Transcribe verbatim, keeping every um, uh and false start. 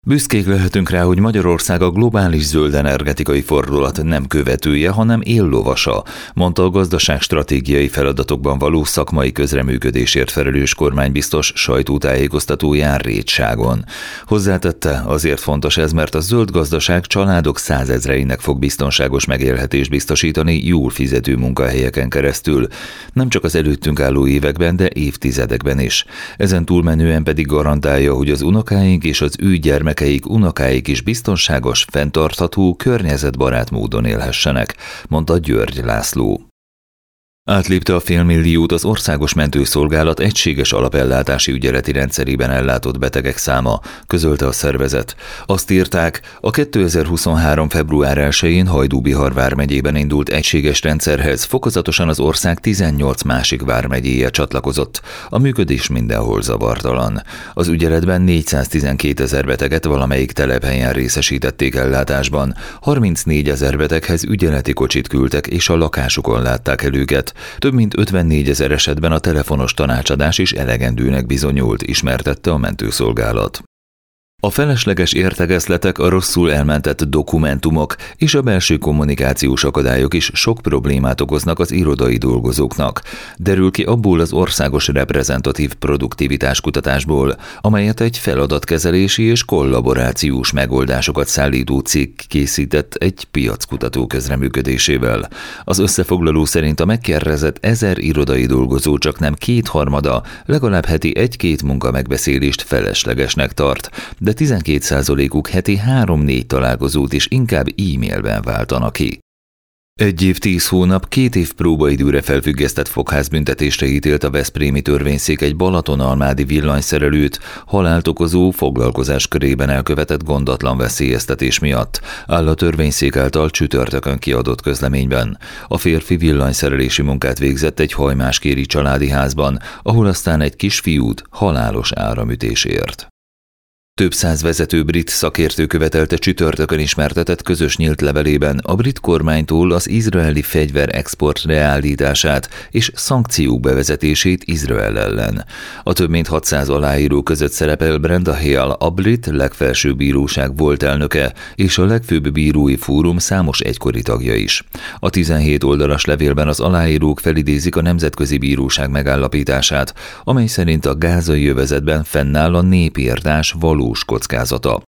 Büszkék lehetünk rá, hogy Magyarország a globális zöld energetikai fordulat nem követője, hanem éllovasa, mondta a gazdaságstratégiai feladatokban való szakmai közreműködésért felelős kormánybiztos sajtótájékoztatóján Rétságon. Hozzátette, azért fontos ez, mert a zöld gazdaság családok százezreinek fog biztonságos megélhetést biztosítani jól fizető munkahelyeken keresztül, nem csak az előttünk álló években, de évtizedekben is. Ezen túlmenően pedig garantálja, hogy az unokáink és az ő gyermekeik unokáik is biztonságos, fenntartható, környezetbarát módon élhessenek, mondta György László. Átlépte a félmilliót az Országos Mentőszolgálat egységes alapellátási ügyeleti rendszerében ellátott betegek száma, közölte a szervezet. Azt írták, a kétezer-huszonhárom. február elsején Hajdú-Bihar vármegyében indult egységes rendszerhez fokozatosan az ország tizennyolc másik vármegyéje csatlakozott. A működés mindenhol zavartalan. Az ügyeletben négyszáztizenkét beteget valamelyik telephelyen részesítették ellátásban, harmincnégyezer beteghez ügyeleti kocsit küldtek és a lakásukon látták el őket. Több mint ötvennégyezer esetben a telefonos tanácsadás is elegendőnek bizonyult, ismertette a mentőszolgálat. A felesleges értekezletek, a rosszul elmentett dokumentumok és a belső kommunikációs akadályok is sok problémát okoznak az irodai dolgozóknak. Derül ki abból az országos reprezentatív produktivitás kutatásból, amelyet egy feladatkezelési és kollaborációs megoldásokat szállító cég készített egy piackutató közreműködésével. Az összefoglaló szerint a megkérdezett ezer irodai dolgozó csak nem kétharmada, legalább heti egy-két munkamegbeszélést feleslegesnek tart, de de tizenkét százalékuk heti három-négy találkozót is inkább e-mailben váltanak ki. Egy év tíz hónap, két év próbaidőre felfüggesztett fogházbüntetésre ítélt a veszprémi törvényszék egy balatonalmádi villanyszerelőt halált okozó foglalkozás körében elkövetett gondatlan veszélyeztetés miatt, áll a törvényszék által csütörtökön kiadott közleményben. A férfi villanyszerelési munkát végzett egy hajmáskéri családi házban, ahol aztán egy kisfiút halálos áramütés ért. Több száz vezető brit szakértő követelte csütörtökön ismertetett közös nyílt levelében a brit kormánytól az izraeli fegyverexport leállítását és szankciók bevezetését Izrael ellen. A több mint hatszáz aláíró között szerepel Brenda Hale, a brit legfelsőbb bíróság volt elnöke, és a legfőbb bírói fórum számos egykori tagja is. A tizenhét oldalas levélben az aláírók felidézik a Nemzetközi Bíróság megállapítását, amely szerint a gázai övezetben fennáll a népirtás valós kockázata.